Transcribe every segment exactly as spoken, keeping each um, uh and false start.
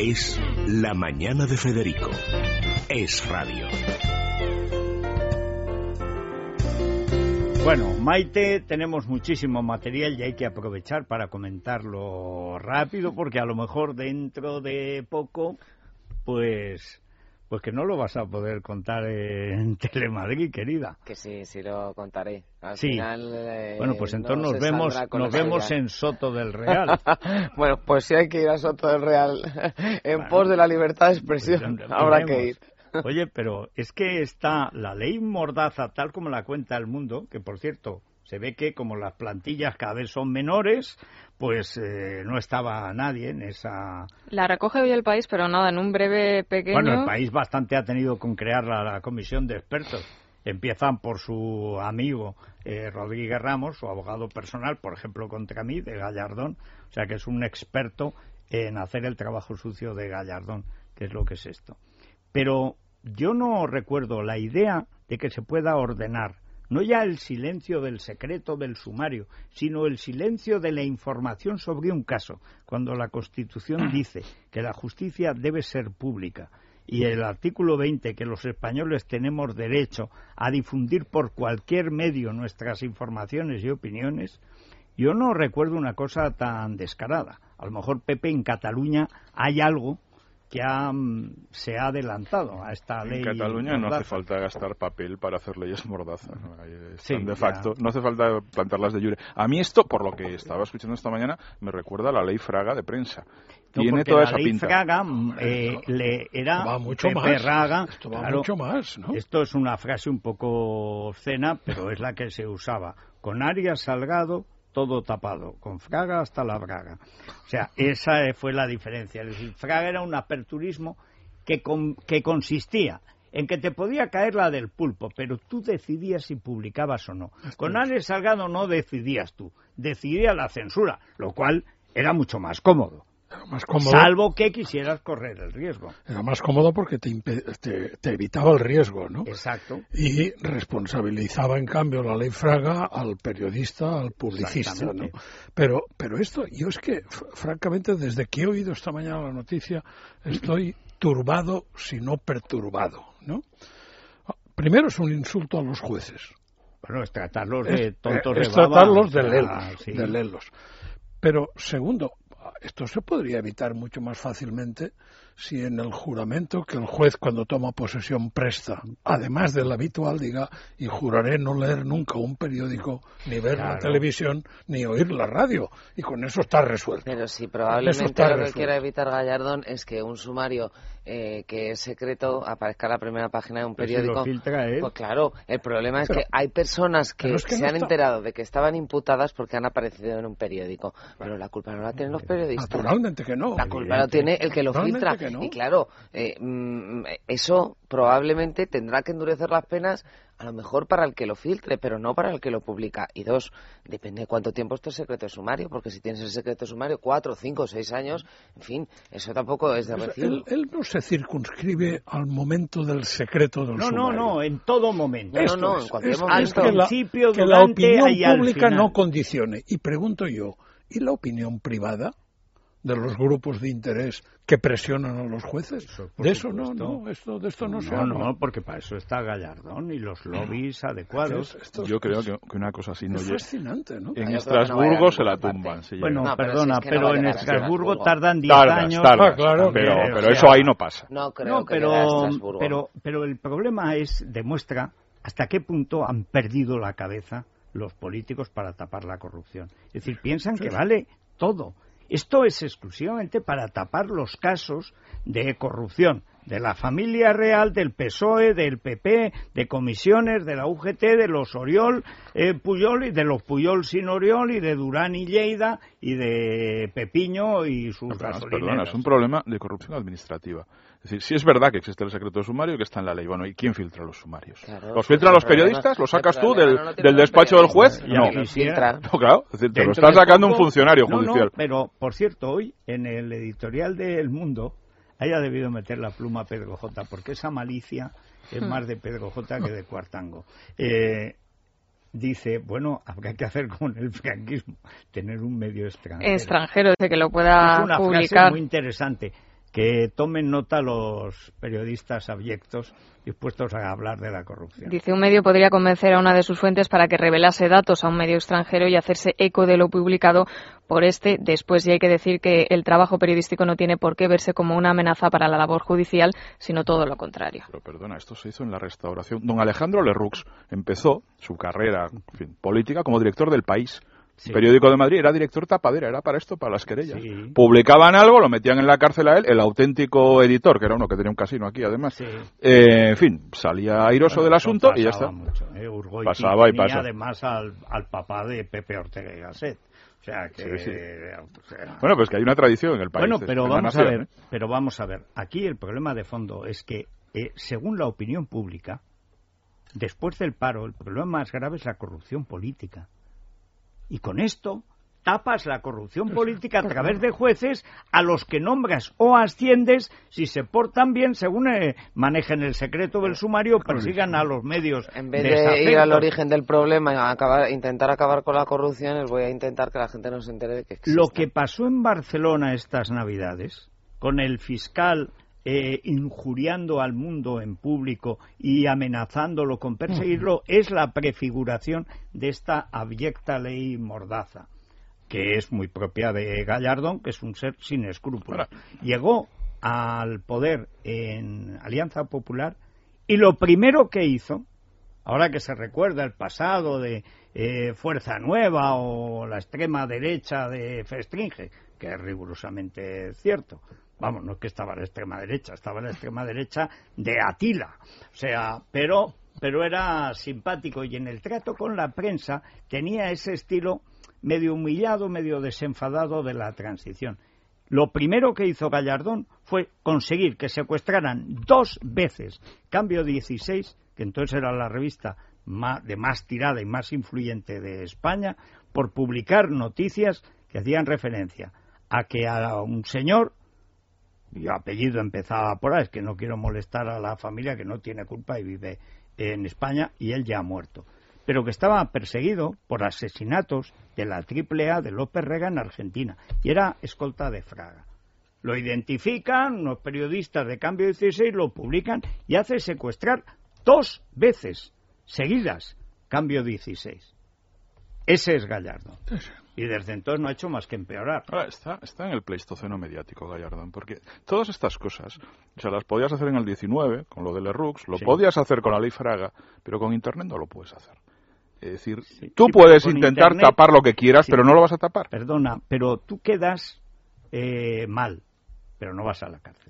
Es La Mañana de Federico. Es radio. Bueno, Maite, tenemos muchísimo material y hay que aprovechar para comentarlo rápido, porque a lo mejor dentro de poco, pues, pues que no lo vas a poder contar en Telemadrid, querida. Que sí, sí lo contaré. Al sí. final, eh, bueno, pues entonces no nos vemos, nos vemos en Soto del Real. Bueno, pues sí hay que ir a Soto del Real en bueno, pos de la libertad de expresión. Pues habrá que ir. Oye, pero es que está la ley Mordaza, tal como la cuenta El Mundo, que por cierto, se ve que como las plantillas cada vez son menores, pues eh, no estaba nadie en esa... La recoge hoy El País, pero nada, en un breve pequeño... Bueno, El País bastante ha tenido con crear la, la comisión de expertos. Empiezan por su amigo eh, Rodríguez Ramos, su abogado personal, por ejemplo, contra mí, de Gallardón. O sea, que es un experto en hacer el trabajo sucio de Gallardón, que es lo que es esto. Pero yo no recuerdo la idea de que se pueda ordenar, no ya el silencio del secreto del sumario, sino el silencio de la información sobre un caso, cuando la Constitución dice que la justicia debe ser pública y el artículo veinte, que los españoles tenemos derecho a difundir por cualquier medio nuestras informaciones y opiniones. Yo no recuerdo una cosa tan descarada. A lo mejor, Pepe, en Cataluña hay algo que ha, se ha adelantado a esta ley. En Cataluña mordaza. No hace falta gastar papel para hacer leyes mordaza, ¿no? Sí, de facto, ya. No hace falta plantarlas de jure. A mí esto, por lo que estaba escuchando esta mañana, me recuerda a la ley Fraga de prensa. No, Tiene toda la esa ley pinta. Fraga eh, le era esto va mucho Pepe más. Raga, esto va claro, mucho más, ¿no? Esto es una frase un poco obscena, pero es la que se usaba. Con Arias Salgado, todo tapado, con Fraga hasta la braga. O sea, esa fue la diferencia. Es decir, Fraga era un aperturismo que, con, que consistía en que te podía caer la del pulpo, pero tú decidías si publicabas o no. Con Arias Salgado no decidías tú, decidía la censura, lo cual era mucho más cómodo. Era más cómodo. Salvo que quisieras correr el riesgo. Era más cómodo porque te, te, te evitaba el riesgo, ¿no? Exacto. Y responsabilizaba, en cambio, la ley Fraga al periodista, al publicista, ¿no? Pero, pero esto, yo es que, francamente, desde que he oído esta mañana la noticia, estoy turbado, si no perturbado, ¿no? Primero es un insulto a los jueces. Bueno, es tratarlos de tontos es, de es baba. tratarlos de lelos, ah, sí. de lelos. Pero, segundo, esto se podría evitar mucho más fácilmente si en el juramento que el juez cuando toma posesión presta, además del habitual, diga, y juraré no leer nunca un periódico, ni ver claro. la televisión, ni oír la radio. Y con eso está resuelto. Pero si probablemente lo que resuelto. quiera evitar Gallardón es que un sumario eh, que es secreto aparezca en la primera página de un periódico. Pero si lo filtra él. Pues claro, el problema es pero, que hay personas que, es que se no han está... enterado de que estaban imputadas porque han aparecido en un periódico. Pero la culpa no la tienen los periodistas. Naturalmente que no. La culpa la tiene el que lo filtra. Que no. Y claro, eh, mm, eso probablemente tendrá que endurecer las penas, a lo mejor para el que lo filtre, pero no para el que lo publica. Y dos, depende de cuánto tiempo esté el secreto de sumario, porque si tienes el secreto de sumario cuatro, cinco, seis años, en fin, eso tampoco es de recibo. Él, él no se circunscribe al momento del secreto del no, sumario. No, no, en todo momento. No, no, no, en cualquier es, momento. Es que la, principio, que la opinión y al pública final. no condicione. Y pregunto yo, ¿y la opinión privada de los grupos de interés que presionan a los jueces? Eso, de eso supuesto. no, no, esto, de esto no, no se habla. No, porque para eso está Gallardón y los lobbies adecuados. Esto es, Yo creo que, que una cosa así no es fascinante, ¿no? En Yo Estrasburgo no se la parte. tumban. Si bueno, no, pero perdona, si es que pero no en a Estrasburgo Estrasburgo. tardan diez tardas, años. Tardas, ah, claro. Pero, También, pero o sea, eso ahí no pasa. No creo no, que pero, llegue a Estrasburgo. pero, pero el problema es, demuestra hasta qué punto han perdido la cabeza los políticos para tapar la corrupción. Es decir, piensan sí, que sí. vale todo. Esto es exclusivamente para tapar los casos de corrupción de la familia real, del P S O E, del P P, de comisiones, de la U G T, de los Oriol eh, Puyol y de los Puyol sin Oriol y de Durán y Lleida y de Pepiño y sus Perdona, gasolineras. perdona, es un problema de corrupción administrativa. Es decir, sí es verdad que existe el secreto de sumario y que está en la ley. Bueno, ¿y quién filtra los sumarios? Claro, ¿Los filtran los problema, periodistas? ¿Los sacas tú problema, del, no, no tiene del despacho del juez? Ya No. quisiera. No, claro. Es decir, te lo Dentro está de sacando poco- un funcionario no, judicial. No, pero, por cierto, hoy en el editorial de El Mundo haya debido meter la pluma a Pedro J, porque esa malicia es Hmm. más de Pedro J que de Cuartango. Eh, dice, bueno, habrá que hacer con el franquismo, tener un medio extranjero. Extranjero, dice que lo pueda es una publicar. frase muy interesante. que tomen nota los periodistas abyectos dispuestos a hablar de la corrupción. Dice, un medio podría convencer a una de sus fuentes para que revelase datos a un medio extranjero y hacerse eco de lo publicado por este después. Y hay que decir que el trabajo periodístico no tiene por qué verse como una amenaza para la labor judicial, sino todo lo contrario. Pero perdona, esto se hizo en la Restauración. Don Alejandro Lerroux empezó su carrera, en fin, política como director del País. Sí. Periódico de Madrid, era director tapadera, era para esto, para las querellas. Sí. Publicaban algo, lo metían en la cárcel a él, el auténtico editor, que era uno que tenía un casino aquí además. Sí. Eh, en fin, salía airoso bueno, del asunto y ya está. Mucho, ¿eh? Pasaba y pasaba. Además al, al papá de Pepe Ortega y Gasset. O sea que... Sí, sí. O sea, bueno, pues que hay una tradición en el país. Bueno, pero vamos nación, a ver, ¿eh? pero vamos a ver. Aquí el problema de fondo es que, eh, según la opinión pública, después del paro, el problema más grave es la corrupción política. Y con esto tapas la corrupción política a través de jueces a los que nombras o asciendes si se portan bien según eh, manejen el secreto del sumario, persigan a los medios. En vez de, de ir al origen del problema y acabar, intentar acabar con la corrupción, les voy a intentar que la gente no se entere de que existe. Lo que pasó en Barcelona estas Navidades, con el fiscal eh, injuriando al mundo en público y amenazándolo con perseguirlo, es la prefiguración de esta abyecta ley Mordaza, que es muy propia de Gallardón, que es un ser sin escrúpulos. Llegó al poder en Alianza Popular y lo primero que hizo, ahora que se recuerda el pasado de eh, Fuerza Nueva o la extrema derecha de Festringe, que es rigurosamente cierto, vamos, no es que estaba la extrema derecha, estaba la extrema derecha de Atila, o sea, pero, pero era simpático y en el trato con la prensa tenía ese estilo medio humillado, medio desenfadado de la transición. Lo primero que hizo Gallardón fue conseguir que secuestraran dos veces Cambio dieciséis, que entonces era la revista más, de más tirada y más influyente de España, por publicar noticias que hacían referencia a que a un señor, y apellido empezaba por ahí, es que no quiero molestar a la familia que no tiene culpa y vive en España, y él ya ha muerto, pero que estaba perseguido por asesinatos de la triple A de López Rega en Argentina, y era escolta de Fraga. Lo identifican unos periodistas de Cambio dieciséis, lo publican y hace secuestrar dos veces seguidas Cambio dieciséis. Ese es Gallardón. Y desde entonces no ha hecho más que empeorar. Ahora, está, está en el pleistoceno mediático Gallardón, porque todas estas cosas, o sea, las podías hacer en el diecinueve, con lo de Lerroux, lo sí. podías hacer con la ley Fraga, pero con Internet no lo puedes hacer. Es decir, sí, tú sí, puedes intentar Internet, tapar lo que quieras, sí, pero no lo vas a tapar. Perdona, pero tú quedas eh, mal, pero no vas a la cárcel.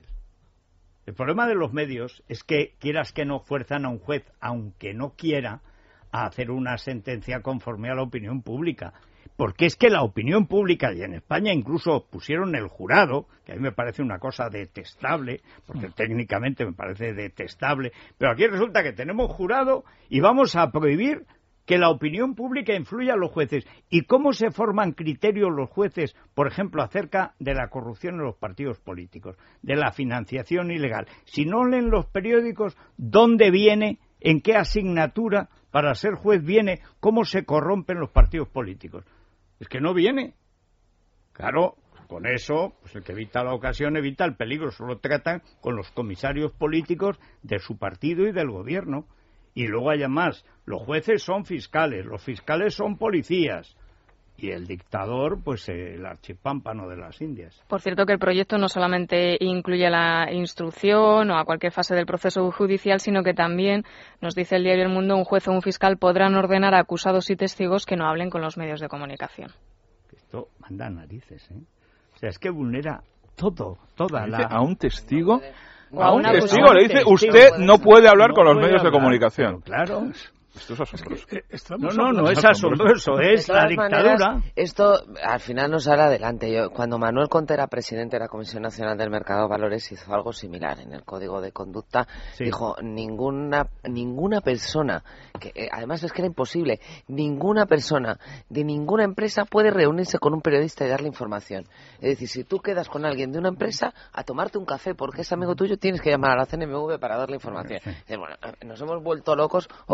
El problema de los medios es que, quieras que no, fuerzan a un juez, aunque no quiera, a hacer una sentencia conforme a la opinión pública. Porque es que la opinión pública, y en España incluso pusieron el jurado, que a mí me parece una cosa detestable, porque técnicamente me parece detestable, pero aquí resulta que tenemos jurado y vamos a prohibir que la opinión pública influya a los jueces. ¿Y cómo se forman criterios los jueces, por ejemplo, acerca de la corrupción en los partidos políticos, de la financiación ilegal? Si no leen los periódicos, ¿dónde viene, en qué asignatura para ser juez viene cómo se corrompen los partidos políticos? Es que no viene. Claro, con eso, pues el que evita la ocasión evita el peligro. Solo tratan con los comisarios políticos de su partido y del gobierno. Y luego hay más, los jueces son fiscales, los fiscales son policías y el dictador, pues el archipámpano de las Indias. Por cierto que el proyecto no solamente incluye la instrucción o a cualquier fase del proceso judicial, sino que también, nos dice el diario El Mundo, un juez o un fiscal podrán ordenar a acusados y testigos que no hablen con los medios de comunicación. Esto manda narices, ¿eh? O sea, es que vulnera todo, toda la... A un testigo... A un testigo le dice, usted no puede hablar con los medios de comunicación. Claro. Esto es asombroso. Es que, no, no, no es asombroso, es la dictadura. Maneras, esto al final nos sale adelante. Yo, cuando Manuel Conte era presidente de la Comisión Nacional del Mercado de Valores, hizo algo similar en el Código de Conducta. Sí. Dijo, ninguna ninguna persona, que eh, además es que era imposible, ninguna persona de ninguna empresa puede reunirse con un periodista y darle información. Es decir, si tú quedas con alguien de una empresa a tomarte un café porque es amigo tuyo, tienes que llamar a la C N M V para darle información. Sí. Y, bueno, ¿nos hemos vuelto locos o no, qué?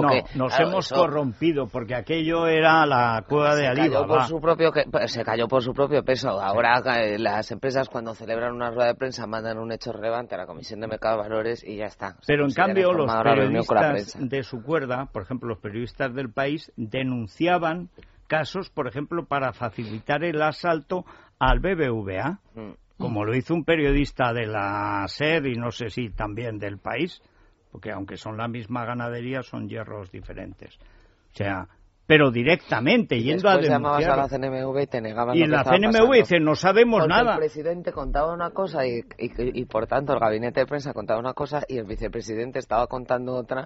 nos claro, hemos eso... corrompido, porque aquello era la cueva de Alibaba. Cayó por su propio que... Se cayó por su propio peso. Ahora eh, las empresas cuando celebran una rueda de prensa mandan un hecho relevante a la Comisión de Mercado de Valores y ya está. Pero en cambio los periodistas la de su cuerda, por ejemplo los periodistas del País, denunciaban casos, por ejemplo, para facilitar el asalto al B B V A, mm. como lo hizo un periodista de la SER y no sé si también del País, porque aunque son la misma ganadería, son hierros diferentes. O sea, pero directamente, y yendo a denunciar. Llamabas a la C N M V y te negaban y lo que la C N M V dice, no sabemos Porque nada. El presidente contaba una cosa y, y, y, por tanto, el gabinete de prensa contaba una cosa y el vicepresidente estaba contando otra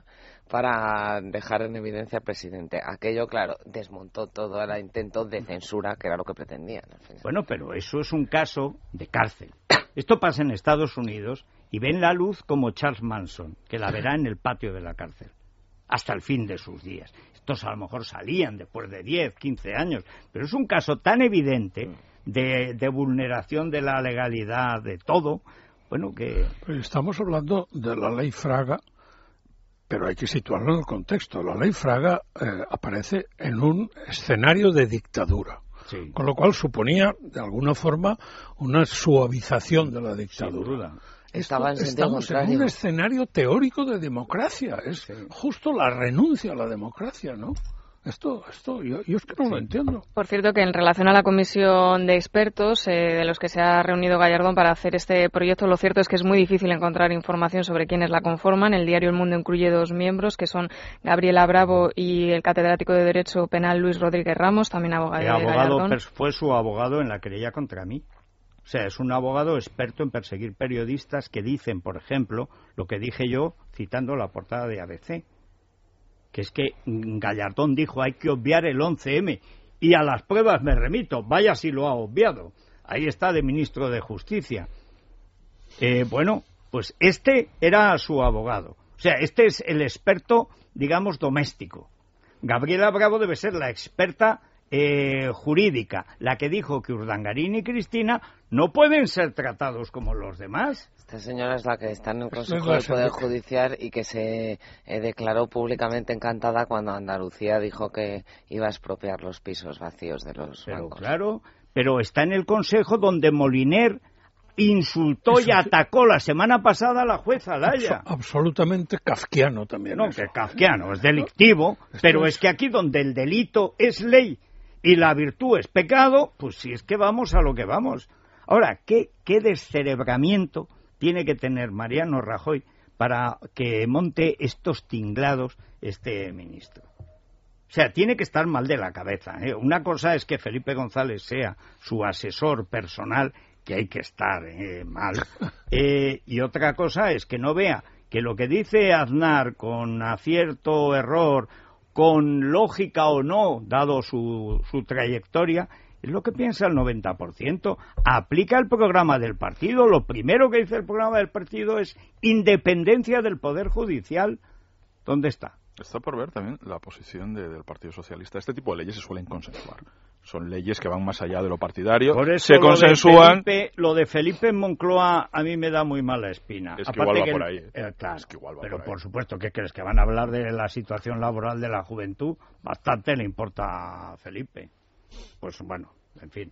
para dejar en evidencia al presidente. Aquello, claro, desmontó todo el intento de censura, que era lo que pretendían. Al final. Bueno, pero eso es un caso de cárcel. Esto pasa en Estados Unidos y ven la luz como Charles Manson, que la verá en el patio de la cárcel, hasta el fin de sus días. Estos a lo mejor salían después de diez, quince años, pero es un caso tan evidente de, de vulneración de la legalidad, de todo, bueno, que... Estamos hablando de la ley Fraga, pero hay que situarlo en el contexto. La ley Fraga eh, aparece en un escenario de dictadura, sí. Con lo cual suponía, de alguna forma, una suavización de la dictadura. Esto, en estamos en un escenario teórico de democracia, es sí. justo la renuncia a la democracia, ¿no? Esto, esto yo, yo es que no sí. lo entiendo. Por cierto, que en relación a la comisión de expertos eh, de los que se ha reunido Gallardón para hacer este proyecto, lo cierto es que es muy difícil encontrar información sobre quiénes la conforman. El diario El Mundo incluye dos miembros, que son Gabriela Bravo y el catedrático de Derecho Penal Luis Rodríguez Ramos, también abogado de abogado Gallardón. Fue su abogado en la querella contra mí. O sea, es un abogado experto en perseguir periodistas que dicen, por ejemplo, lo que dije yo citando la portada de A B C, que es que Gallardón dijo hay que obviar el once eme y a las pruebas me remito, vaya si lo ha obviado. Ahí está de ministro de Justicia. Eh, bueno, pues este era su abogado. O sea, este es el experto, digamos, doméstico. Gabriela Bravo debe ser la experta Eh, jurídica, la que dijo que Urdangarín y Cristina no pueden ser tratados como los demás. Esta señora es la que está en el Consejo del Poder Judicial y que se eh, declaró públicamente encantada cuando Andalucía dijo que iba a expropiar los pisos vacíos de los pero, bancos. Claro, pero está en el Consejo donde Moliner insultó Eso, y atacó la semana pasada a la jueza Laya. Absolutamente kafkiano también. No, eso. que kafkiano, es delictivo, no, pero es... es que aquí donde el delito es ley y la virtud es pecado, pues si es que vamos a lo que vamos. Ahora, ¿qué, qué descerebramiento tiene que tener Mariano Rajoy para que monte estos tinglados este ministro? O sea, tiene que estar mal de la cabeza, ¿eh? Una cosa es que Felipe González sea su asesor personal, que hay que estar eh, mal, eh, y otra cosa es que no vea que lo que dice Aznar con acierto, error, con lógica o no, dado su, su trayectoria, es lo que piensa el noventa por ciento. Aplica el programa del partido. Lo primero que dice el programa del partido es independencia del Poder Judicial. ¿Dónde está? Está por ver también la posición de, del Partido Socialista. Este tipo de leyes se suelen consensuar. Son leyes que van más allá de lo partidario. Por eso se lo consensúan. De Felipe, lo de Felipe en Moncloa a mí me da muy mala espina. Es que Aparte igual va que por el, ahí. Eh, claro, es que igual va pero por, por ahí. supuesto, ¿qué crees? Que van a hablar de la situación laboral de la juventud. Bastante le importa a Felipe. Pues bueno, en fin.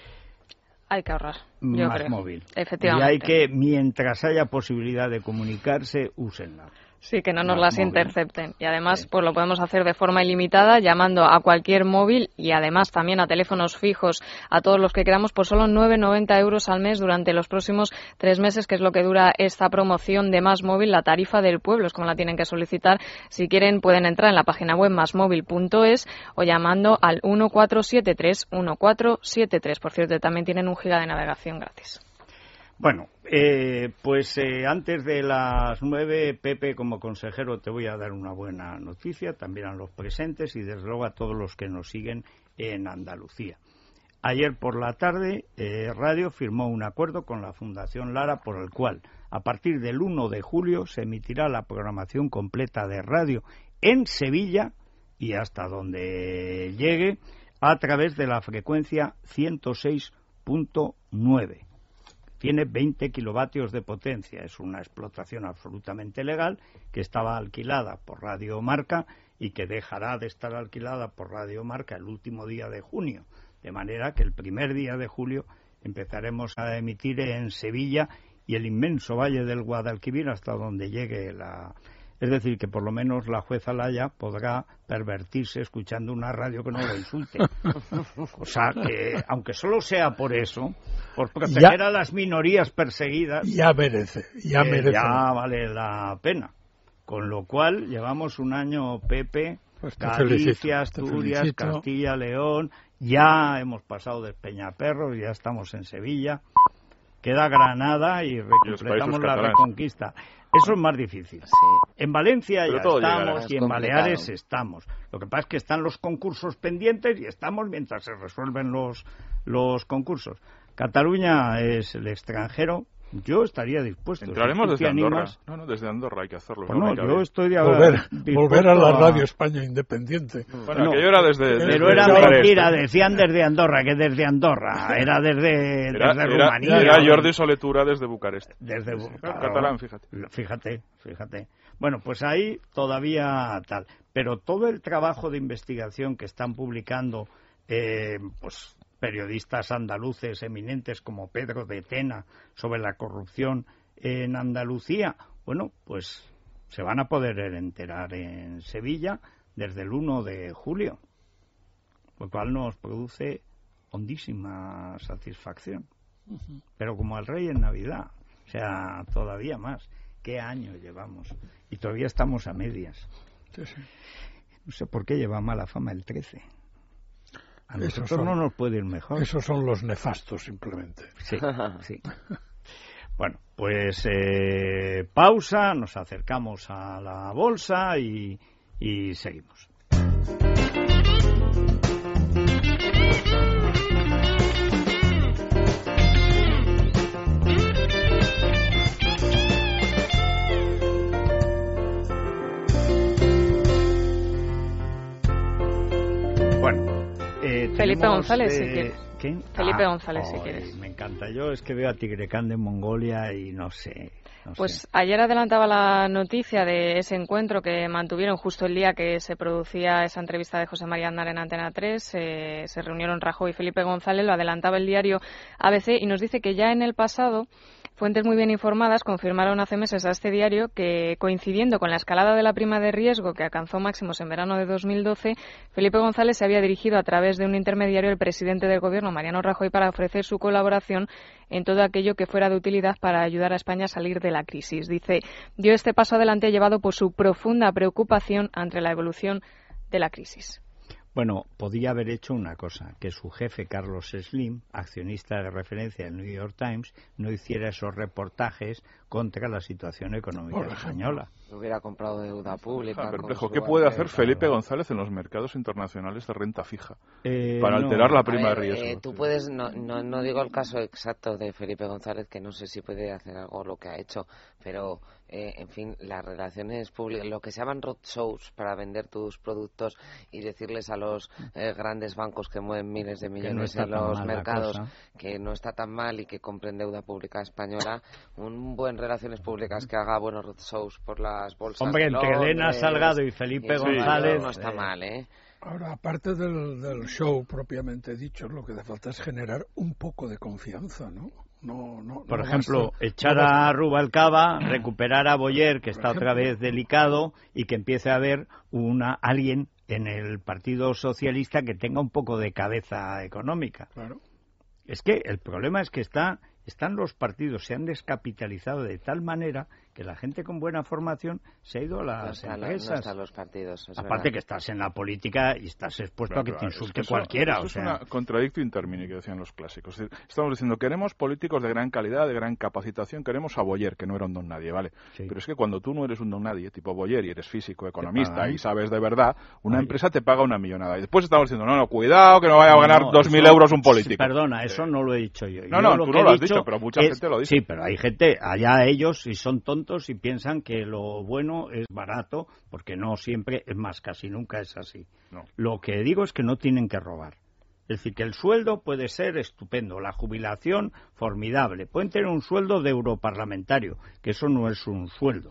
Hay que ahorrar, yo Más creo. móvil. Efectivamente. Y hay que, mientras haya posibilidad de comunicarse, úsenla. Sí, que no nos Más las móvil. intercepten. Y además, Sí. pues lo podemos hacer de forma ilimitada, llamando a cualquier móvil y además también a teléfonos fijos a todos los que queramos por solo nueve con noventa euros al mes durante los próximos tres meses, que es lo que dura esta promoción de Más Móvil, la tarifa del pueblo, es como la tienen que solicitar. Si quieren, pueden entrar en la página web másmóvil punto es o llamando al uno cuatro siete tres uno cuatro siete tres. Por cierto, también tienen un giga de navegación gratis. Bueno, eh, pues eh, antes de las nueve, Pepe, como consejero, te voy a dar una buena noticia, también a los presentes y desde luego a todos los que nos siguen en Andalucía. Ayer por la tarde, eh, Radio firmó un acuerdo con la Fundación Lara por el cual, a partir del uno de julio, se emitirá la programación completa de radio en Sevilla y hasta donde llegue a través de la frecuencia ciento seis punto nueve. Tiene veinte kilovatios de potencia, es una explotación absolutamente legal que estaba alquilada por Radio Marca y que dejará de estar alquilada por Radio Marca el último día de junio, de manera que el primer día de julio empezaremos a emitir en Sevilla y el inmenso valle del Guadalquivir hasta donde llegue la... Es decir, que por lo menos la jueza Laya podrá pervertirse escuchando una radio que no lo insulte. O sea, que aunque solo sea por eso, por proteger ya, a las minorías perseguidas... Ya merece, ya eh, merece. Ya vale la pena. Con lo cual, llevamos un año, Pepe, pues Galicia, Asturias, Castilla, León, ya hemos pasado de Peñaperros, ya estamos en Sevilla, queda Granada y completamos la Reconquista. Eso es más difícil. Sí. En Valencia Pero ya estamos y en Baleares estamos. Lo que pasa es que están los concursos pendientes y estamos mientras se resuelven los, los concursos. Cataluña es el extranjero. Yo estaría dispuesto. Entraremos si desde Andorra. Animas, no, no, desde Andorra hay que hacerlo. Pues no, no yo estoy de volver, volver a la Radio a... España Independiente. Bueno, no, aquello era desde... Pero desde era desde mentira, decían desde Andorra, que desde Andorra. Era desde, era, desde era, Rumanía. Era Jordi Soletura desde Bucarest. Desde sí, claro, catalán, fíjate. Fíjate, fíjate. Bueno, pues ahí todavía tal. Pero todo el trabajo de investigación que están publicando, eh, pues... periodistas andaluces eminentes como Pedro de Tena sobre la corrupción en Andalucía, bueno, pues se van a poder enterar en Sevilla desde el uno de julio, lo cual nos produce hondísima satisfacción. Uh-huh. Pero como el rey en Navidad, o sea, todavía más. ¿Qué año llevamos? Y todavía estamos a medias. Sí, sí. No sé por qué lleva mala fama el trece. A nosotros son, no nos puede ir mejor. Esos son los nefastos, simplemente. Sí, sí. Bueno, pues eh, pausa, nos acercamos a la bolsa y, y seguimos. Eh, Felipe González, eh, si quieres. ¿Quién? Felipe ah, González, oh, si quieres. Me encanta. Yo es que veo a Tigrecán de Mongolia y no sé. No pues sé. Ayer adelantaba la noticia de ese encuentro que mantuvieron justo el día que se producía esa entrevista de José María Aznar en Antena tres. Eh, se reunieron Rajoy y Felipe González, lo adelantaba el diario A B C y nos dice que ya en el pasado fuentes muy bien informadas confirmaron hace meses a este diario que, coincidiendo con la escalada de la prima de riesgo que alcanzó máximos en verano de dos mil doce, Felipe González se había dirigido a través de un intermediario al presidente del Gobierno, Mariano Rajoy, para ofrecer su colaboración en todo aquello que fuera de utilidad para ayudar a España a salir de la crisis. Dice, dio este paso adelante llevado por su profunda preocupación ante la evolución de la crisis. Bueno, podía haber hecho una cosa, que su jefe, Carlos Slim, accionista de referencia del New York Times, no hiciera esos reportajes contra la situación económica española. Hubiera comprado deuda pública. Ah, perplejo. ¿Qué puede hacer Felipe González en los mercados internacionales de renta fija eh, para no, alterar la prima ver, de riesgo? Eh, tú puedes, no, no, no digo el caso exacto de Felipe González, que no sé si puede hacer algo lo que ha hecho, pero eh, en fin, las relaciones públicas, lo que se llaman roadshows para vender tus productos y decirles a los eh, grandes bancos que mueven miles de millones no en los mercados que no está tan mal y que compren deuda pública española, un buen relaciones públicas que haga buenos roadshows por las bolsas. Hombre, entre Elena Salgado y Felipe y González no está mal, ¿eh? Ahora, aparte del, del show propiamente dicho, lo que hace falta es generar un poco de confianza, ¿no? No, no, Por no ejemplo, basta, echar no a Rubalcaba, recuperar a Boyer, que está otra vez delicado, y que empiece a haber una alguien en el Partido Socialista que tenga un poco de cabeza económica. Claro. Es que el problema es que está, están los partidos, se han descapitalizado de tal manera que la gente con buena formación se ha ido a las no está, empresas. No están los partidos. Aparte verdad. Que estás en la política y estás expuesto claro, a que te insulte es que cualquiera. Eso o sea. es una contradicto intermini que decían los clásicos. Es decir, estamos diciendo, queremos políticos de gran calidad, de gran capacitación, queremos a Boyer, que no era un don nadie, ¿vale? Sí. Pero es que cuando tú no eres un don nadie, tipo Boyer, y eres físico, economista, y sabes de verdad, una Oye. empresa te paga una millonada. Y después estamos diciendo, no, no, cuidado, que no vaya a ganar dos mil euros un político. Perdona, eso no lo he dicho yo. No, yo no, lo tú que no lo has dicho dicho, pero mucha es, gente lo dice. Sí, pero hay gente, allá ellos, si son tontos y piensan que lo bueno es barato, porque no siempre, es más, casi nunca es así. No. Lo que digo es que no tienen que robar. Es decir, que el sueldo puede ser estupendo, la jubilación formidable. Pueden tener un sueldo de europarlamentario, que eso no es un sueldo.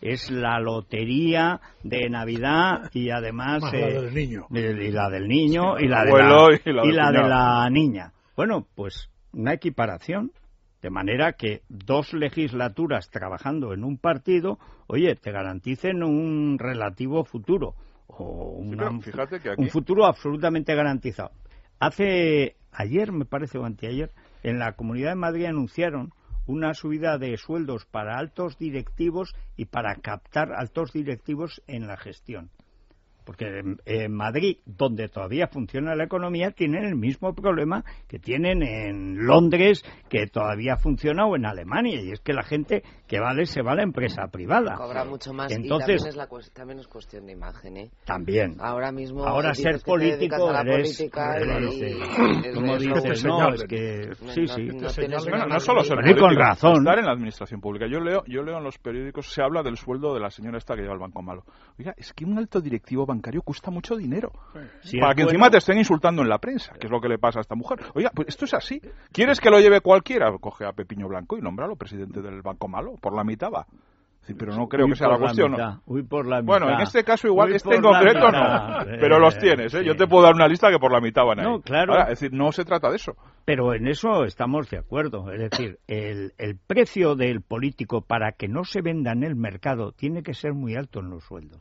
es la lotería de Navidad y además Más eh, la del niño. y la del niño sí, y la, de abuelo la, y la, y la de cuñado. la niña. Bueno, pues una equiparación, de manera que dos legislaturas trabajando en un partido, oye, te garanticen un relativo futuro o una, sí, fíjate que aquí... un futuro absolutamente garantizado. Hace ayer, me parece, o anteayer, en la Comunidad de Madrid anunciaron una subida de sueldos para altos directivos y para captar altos directivos en la gestión. Porque en, en Madrid, donde todavía funciona la economía, tienen el mismo problema que tienen en Londres, que todavía funciona, o en Alemania, y es que la gente que vale se va a la empresa privada. Cobra mucho más. Entonces, y también es, la, también es cuestión de imagen, ¿eh? También. Ahora mismo... Ahora ser político eres... Como dices, no, es que... No, sí, no, sí. no tienes bueno, no solo ser político, con razón. Estar en la administración pública. Yo leo, yo leo en los periódicos, se habla del sueldo de la señora esta que lleva el Banco Malo. Oiga, es que un alto directivo bancario cuesta mucho dinero. Sí, para que bueno. encima te estén insultando en la prensa, que es lo que le pasa a esta mujer. Oiga, pues esto es así. ¿Quieres que lo lleve cualquiera? Coge a Pepiño Blanco y nómbralo presidente del Banco Malo. Por la mitad va. Sí, pero no creo Uy, que sea la cuestión. La ¿no? Uy, por la bueno, mitad. en este caso igual, Uy, este en por la concreto mitad. no. Eh, Pero los tienes, ¿eh? sí. Yo te puedo dar una lista que por la mitad van ahí. No, claro. Ahora, es decir, no se trata de eso. Pero en eso estamos de acuerdo. Es decir, el, el precio del político para que no se venda en el mercado tiene que ser muy alto en los sueldos.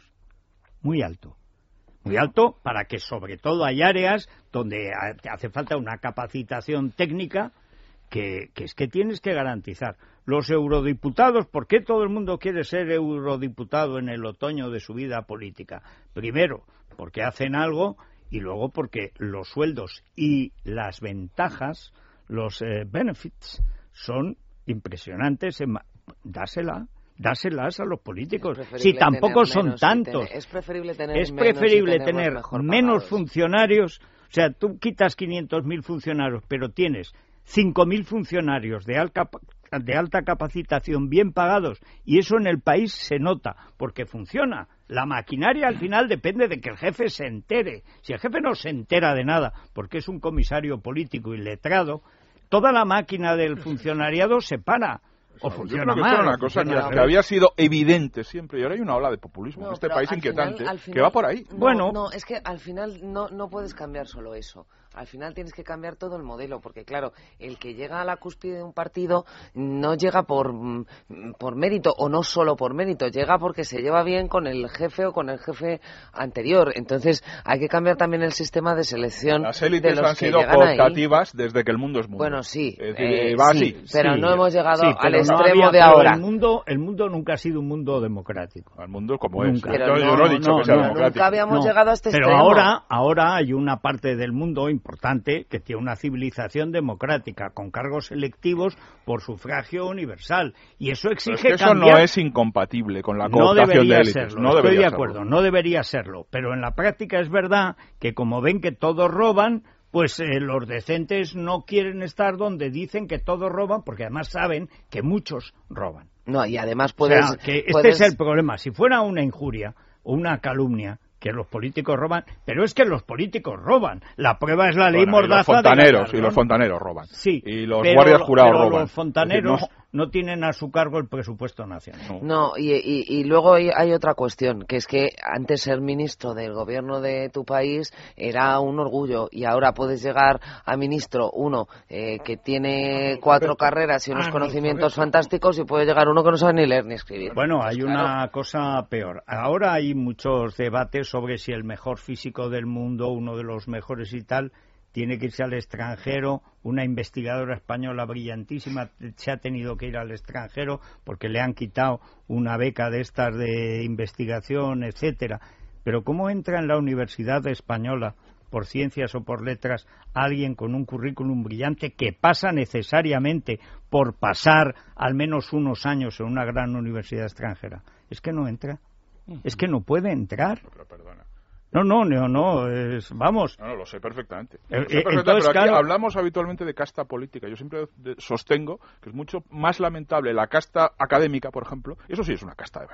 Muy alto. Muy alto para que sobre todo hay áreas donde hace falta una capacitación técnica que, que es que tienes que garantizar. Los eurodiputados, ¿por qué todo el mundo quiere ser eurodiputado en el otoño de su vida política? Primero, porque hacen algo, y luego porque los sueldos y las ventajas, los eh, benefits, son impresionantes. En, dásela. Dáselas a los políticos. Si tampoco son tantos. Tener, es preferible tener es menos, preferible y tener mejor menos pagados. funcionarios. O sea, tú quitas quinientos mil funcionarios, pero tienes cinco mil funcionarios de alta, de alta capacitación bien pagados, y eso en el país se nota, porque funciona. La maquinaria al final depende de que el jefe se entere. Si el jefe no se entera de nada, porque es un comisario político y letrado, toda la máquina del funcionariado se para. O Yo funciona creo que mal, esto era una cosa que, que había sido evidente siempre, y ahora hay una ola de populismo No, en este pero país al inquietante final- al final- que va por ahí. No, Bueno. no, es que al final no, no puedes cambiar solo eso. Al final tienes que cambiar todo el modelo, porque claro, el que llega a la cúspide de un partido no llega por, mm, por mérito, o no solo por mérito, llega porque se lleva bien con el jefe o con el jefe anterior. Entonces hay que cambiar también el sistema de selección. Las de élites los han que sido llegan ahí. cooptativas desde que el mundo es mundo. Bueno, sí, Es decir, eh, va sí, así. pero Sí, no hemos llegado sí, al pero no extremo había- de pero ahora. El mundo, el mundo nunca ha sido un mundo democrático. Al mundo como Nunca. es. Pero yo, yo no, no he dicho no, que sea no, democrático. Nunca habíamos No, llegado a este pero extremo. ahora, ahora hay una parte del mundo importante que tiene una civilización democrática con cargos electivos por sufragio universal, y eso Pero exige es que eso cambiar. no es incompatible con la No cooptación debería de élites. serlo, no estoy debería de serlo. acuerdo, no debería serlo, pero en la práctica es verdad que como ven que todos roban, pues eh, los decentes no quieren estar donde dicen que todos roban, porque además saben que muchos roban. No, y además O puedes... sea, que este puedes- es el problema. Si fuera una injuria o una calumnia, que los políticos roban, pero es que los políticos roban. La prueba es la ley Bueno, y los Mordaza de fontaneros, Gallardón. y los fontaneros roban. Sí, Y los pero- guardias jurados pero roban. los fontaneros Es decir, no tienen a su cargo el presupuesto nacional. No, y, y, y luego hay, hay otra cuestión, que es que antes ser ministro del gobierno de tu país era un orgullo, y ahora puedes llegar a ministro, uno eh, que tiene cuatro carreras y unos Ah, conocimientos analfabeto. fantásticos, y puede llegar uno que no sabe ni leer ni escribir. Bueno, Pues hay claro. una cosa peor. Ahora hay muchos debates sobre si el mejor físico del mundo, uno de los mejores y tal, tiene que irse al extranjero. Una investigadora española brillantísima se ha tenido que ir al extranjero porque le han quitado una beca de estas de investigación, etcétera. Pero ¿cómo entra en la Universidad Española, por ciencias o por letras, alguien con un currículum brillante que pasa necesariamente por pasar al menos unos años en una gran universidad extranjera? Es que no entra. Es que no puede entrar. Pero perdona. No, no, no, no, es, vamos. No, no, lo sé perfectamente. Eh, Lo sé eh, perfectamente, entonces, pero aquí claro- hablamos habitualmente de casta política. Yo siempre de- sostengo que es mucho más lamentable la casta académica, por ejemplo. Eso sí es una casta de verdad.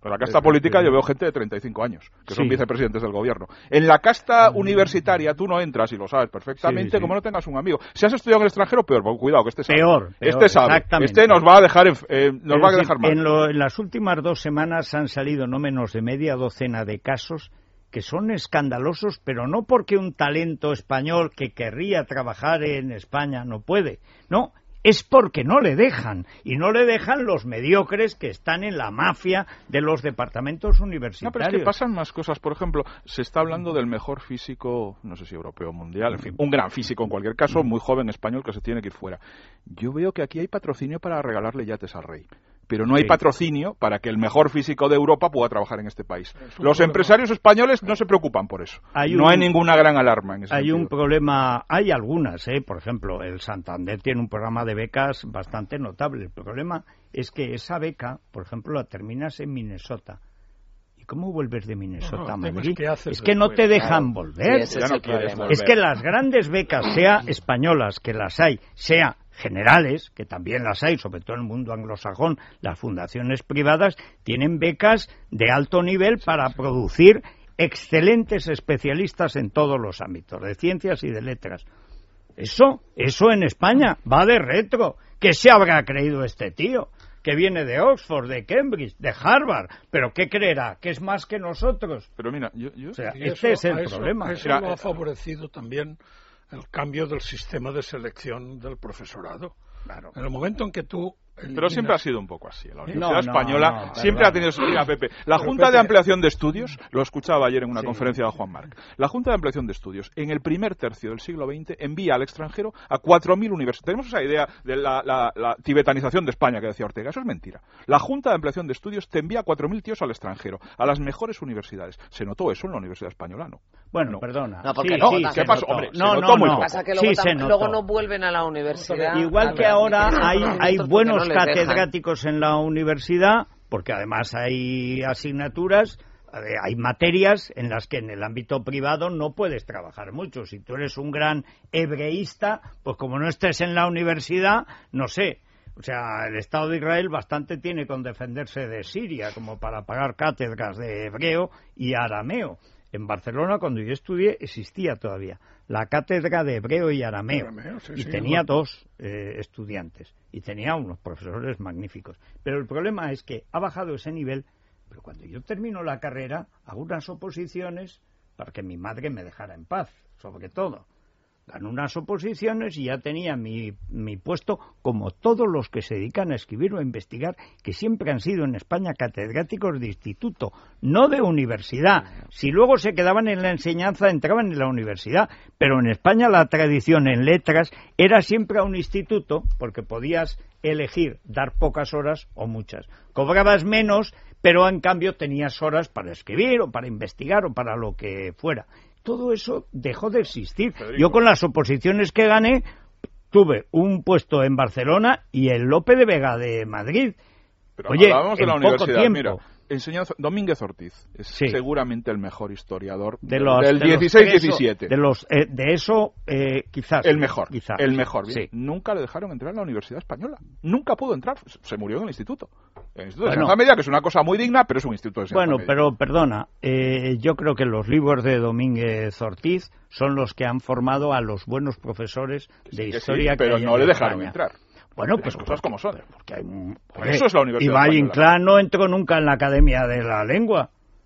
En la casta política yo veo gente de treinta y cinco años, que son sí. vicepresidentes del gobierno. En la casta universitaria tú no entras y lo sabes perfectamente, sí, sí. como no tengas un amigo. Si has estudiado en el extranjero, peor, cuidado, que este sabe. Peor, peor este sabe. Este nos va a dejar, eh, nos va a dejar mal. En, lo, en las últimas dos semanas han salido no menos de media docena de casos que son escandalosos, pero no porque un talento español que querría trabajar en España no puede, no, es porque no le dejan, y no le dejan los mediocres que están en la mafia de los departamentos universitarios. No, pero es que pasan más cosas. Por ejemplo, se está hablando del mejor físico, no sé si europeo, mundial, en fin, un gran físico en cualquier caso, muy joven español que se tiene que ir fuera. Yo veo que aquí hay patrocinio para regalarle yates al rey, pero no hay sí. patrocinio para que el mejor físico de Europa pueda trabajar en este país. Los empresarios españoles no se preocupan por eso. Hay no un, hay ninguna gran alarma en ese Hay sentido. un problema, hay algunas, ¿eh? Por ejemplo, el Santander tiene un programa de becas bastante notable. El problema es que esa beca, por ejemplo, la terminas en Minnesota. ¿Y cómo vuelves de Minnesota no, no, a Madrid? Es que no te dejan claro. volver. Sí, ya no quieres volver. Es que las grandes becas, sea españolas, que las hay, sea generales, que también las hay, sobre todo en el mundo anglosajón, las fundaciones privadas tienen becas de alto nivel para producir excelentes especialistas en todos los ámbitos, de ciencias y de letras. Eso, eso en España va de retro. ¿Qué se habrá creído este tío? Que viene de Oxford, de Cambridge, de Harvard, pero ¿qué creerá? ¿Que es más que nosotros? Pero mira, yo... yo... O sea, y este eso, es el eso, problema. Eso lo ha favorecido también el cambio del sistema de selección del profesorado. Claro. En el momento en que tú... Eliminas... Pero siempre ha sido un poco así. La Universidad no, Española no, no, siempre ha tenido su... Mira, Pepe, la Pero, Junta Pepe... de Ampliación de Estudios, lo escuchaba ayer en una sí. conferencia de Juan Marc, la Junta de Ampliación de Estudios, en el primer tercio del siglo veinte, envía al extranjero a cuatro mil universidades. Tenemos esa idea de la, la, la tibetanización de España que decía Ortega. Eso es mentira. La Junta de Ampliación de Estudios te envía a cuatro mil tíos al extranjero, a las mejores universidades. ¿Se notó eso en la Universidad Española? No. Bueno, no. perdona. No, porque sí, no. Sí, ¿Qué pasó? Hombre, no, se notó no, muy no. poco. Pasa que luego, sí, tam- se notó. luego no vuelven a la universidad. Igual que ahora hay, hay buenos no catedráticos en la universidad, porque además hay asignaturas, hay materias en las que en el ámbito privado no puedes trabajar mucho. Si tú eres un gran hebreísta, pues como no estés en la universidad, no sé. O sea, el Estado de Israel bastante tiene con defenderse de Siria, como para pagar cátedras de hebreo y arameo. En Barcelona, cuando yo estudié, existía todavía la cátedra de hebreo y arameo, arameo sí, y sí, tenía bueno. dos eh, estudiantes, y tenía unos profesores magníficos. Pero el problema es que ha bajado ese nivel, pero cuando yo termino la carrera, hago unas oposiciones para que mi madre me dejara en paz, sobre todo. Ganó unas oposiciones y ya tenía mi, mi puesto, como todos los que se dedican a escribir o a investigar, que siempre han sido en España catedráticos de instituto, no de universidad. Si luego se quedaban en la enseñanza, entraban en la universidad. Pero en España la tradición en letras era siempre a un instituto, porque podías elegir dar pocas horas o muchas. Cobrabas menos, pero en cambio tenías horas para escribir o para investigar o para lo que fuera. Todo eso dejó de existir. Federico. Yo con las oposiciones que gané tuve un puesto en Barcelona y en Lope de Vega de Madrid. Pero Oye, hablábamos de en la poco universidad. tiempo. Mira, enseñanza, Domínguez Ortiz es sí. seguramente el mejor historiador de los, del dieciséis diecisiete. De los eh, de eso eh, quizás el mejor, quizás. el mejor. Bien. Sí. Nunca le dejaron entrar en la Universidad Española. Nunca pudo entrar. Se murió en el instituto. El instituto bueno, de enseñanza media, que es una cosa muy digna, pero es un instituto de enseñanza Bueno, media. pero perdona, eh, yo creo que los libros de Domínguez Ortiz son los que han formado a los buenos profesores de sí, historia. Sí, pero que no le dejaron España. entrar. Bueno, pues las cosas como son. Porque hay un... Por eso es la Universidad Ibai Española. Inclán no entró nunca en la Academia de la Lengua.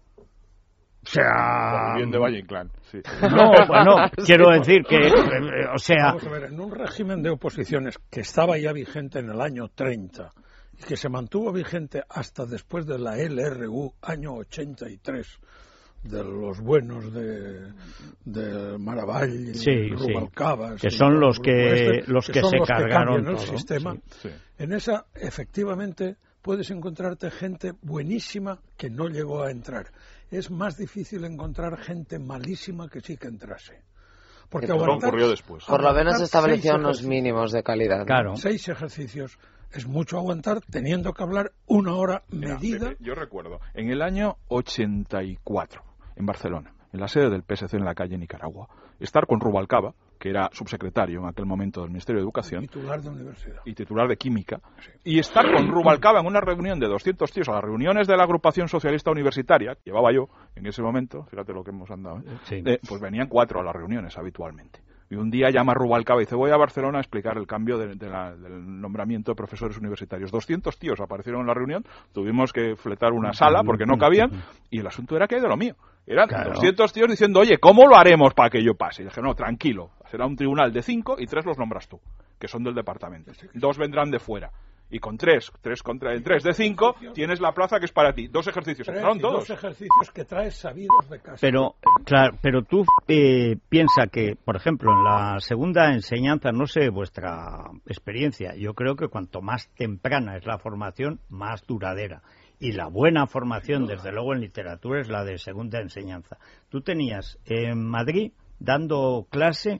O sea... Por bien de Valle Inclán, sí. No, bueno, quiero decir que, eh, o sea... Vamos a ver, en un régimen de oposiciones que estaba ya vigente en el año treinta y que se mantuvo vigente hasta después de la L R U, año ochenta y tres, de los buenos de, de Maravall, sí, Rubalcaba, sí, que son los que, este, los que, que son se los cargaron que todo. El sistema. Sí, sí. En esa, efectivamente, puedes encontrarte gente buenísima que no llegó a entrar. Es más difícil encontrar gente malísima que sí que entrase. Porque aguantar, ocurrió después. Por lo menos estableció unos mínimos de calidad. ¿no? Claro. Seis ejercicios es mucho aguantar teniendo que hablar una hora medida. Mira, yo recuerdo, en el año ochenta y cuatro, en Barcelona, en la sede del P S C en la calle Nicaragua, estar con Rubalcaba, que era subsecretario en aquel momento del Ministerio de Educación, y titular de universidad y titular de Química, sí. y estar con Rubalcaba en una reunión de doscientos tíos, a las reuniones de la agrupación socialista universitaria, que llevaba yo en ese momento, fíjate lo que hemos andado, ¿eh? Sí. Eh, pues venían cuatro a las reuniones habitualmente. Y un día llama Rubalcaba y dice, voy a Barcelona a explicar el cambio de, de la, del nombramiento de profesores universitarios. doscientos tíos aparecieron en la reunión, tuvimos que fletar una sala porque no cabían, y el asunto era que hay de lo mío. Eran claro. doscientos tíos diciendo, oye, ¿cómo lo haremos para que yo pase? Y dije, no, tranquilo, será un tribunal de cinco y tres los nombras tú, que son del departamento. Dos vendrán de fuera. Y con tres, tres contra el tres de cinco, tienes la plaza que es para ti. Dos ejercicios, entraron todos. Dos ejercicios que traes sabidos de casa. Pero, claro, pero tú eh, piensa que, por ejemplo, en la segunda enseñanza, no sé vuestra experiencia, yo creo que cuanto más temprana es la formación, más duradera. Y la buena formación, desde luego, en literatura es la de segunda enseñanza. Tú tenías en Madrid dando clase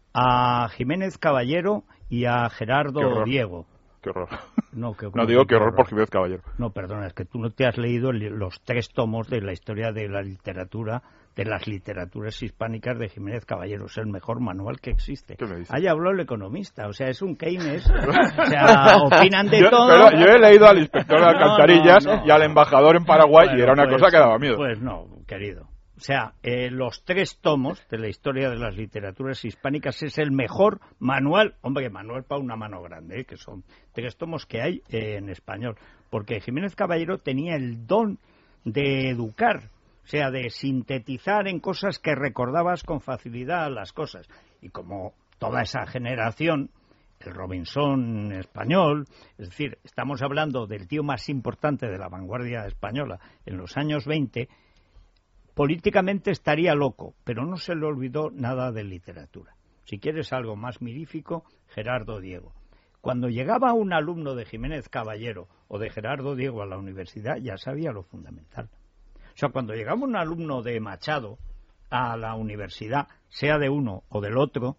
a Jiménez Caballero y a Gerardo Diego. Qué horror. No, que, no digo qué horror por Jiménez Caballero. No, perdona, es que tú no te has leído los tres tomos de la historia de la literatura, de las literaturas hispánicas de Jiménez Caballero. Es el mejor manual que existe. ¿Qué me dices? Ahí habló el economista, o sea, es un Keynes. O sea, opinan de yo, todo. Pero yo he leído al inspector de alcantarillas no, no, no. y al embajador en Paraguay bueno, y era una pues, cosa que daba miedo. Pues no, querido. O sea, eh, los tres tomos de la historia de las literaturas hispánicas es el mejor manual, hombre, manual para una mano grande, eh, que son tres tomos que hay eh, en español, porque Jiménez Caballero tenía el don de educar, o sea, de sintetizar en cosas que recordabas con facilidad las cosas. Y como toda esa generación, el Robinson español, es decir, estamos hablando del tío más importante de la vanguardia española en los años veinte, políticamente estaría loco, pero no se le olvidó nada de literatura. Si quieres algo más mirífico, Gerardo Diego. Cuando llegaba un alumno de Jiménez Caballero o de Gerardo Diego a la universidad, ya sabía lo fundamental. O sea, cuando llegaba un alumno de Machado a la universidad, sea de uno o del otro,